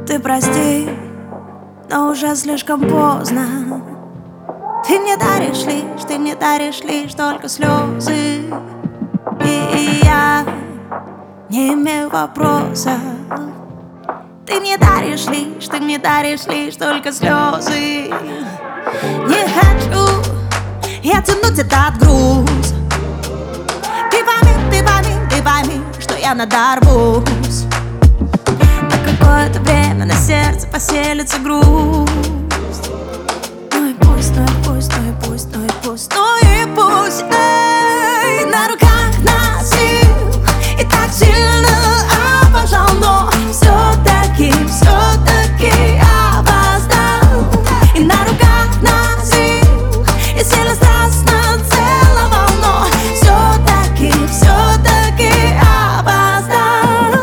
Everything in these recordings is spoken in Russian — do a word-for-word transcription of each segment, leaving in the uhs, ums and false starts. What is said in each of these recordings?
Ты прости, но уже слишком поздно. Ты мне даришь лишь, ты мне даришь лишь только слезы. И я не имею вопросов. Ты мне даришь лишь, ты мне даришь лишь только слезы. Не хочу я тянуть этот груз. Ты пойми, ты пойми, ты пойми, что я надорвусь. На какое-то время на сердце поселится грусть. Ну и пусть, ну и пусть, ну и пусть, ну и пусть, ну и пусть. Эй, на руках носил и так сильно обожал, но все-таки, все-таки опоздал. И на руках носил и сильно страстно целовал, но все-таки, все-таки опоздал.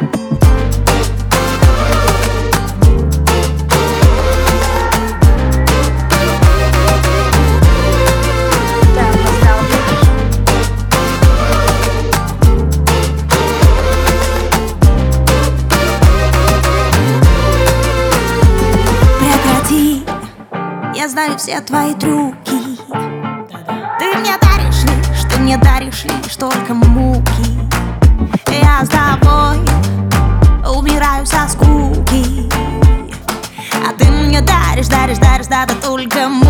Прекрати, я знаю все твои трюки. Ты мне даришь лишь, ты мне даришь лишь только муки. Я с тобой умираю со скуки, а ты мне даришь, даришь, даришь, да, да только муки.